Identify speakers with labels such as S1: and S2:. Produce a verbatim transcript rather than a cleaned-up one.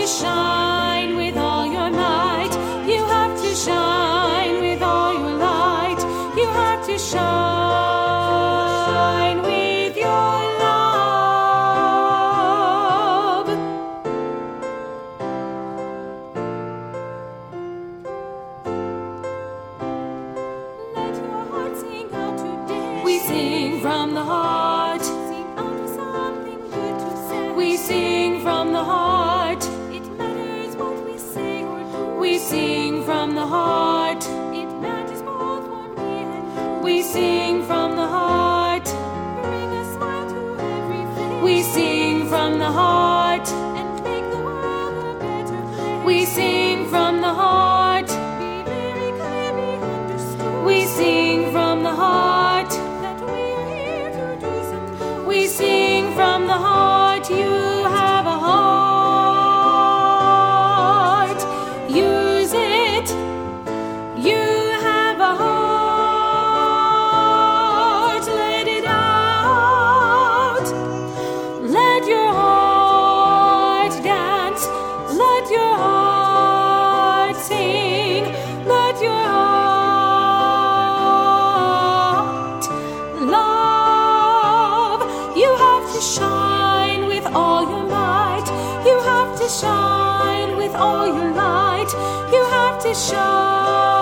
S1: to shine with all your might. You have to shine with all your light. You have to shine with your love. Let your heart sing out today. We sing from the heart. Sing out with something good to say. We sing from the heart. It matters what we say or do. We sing from the heart. It matters both for me and you. We sing from the heart. Bring a smile to every face. We sing from the heart. And make the world a better place. We sing from the heart. Be very clearly understood. We sing from the heart. That we are here to do some good. We sing from the heart. You have a heart. Use it. You have a heart. Let it out. Let your heart dance. Let your heart sing. Let your heart love. You have to shine with all your might. You have to shine with all your light. You have to shine.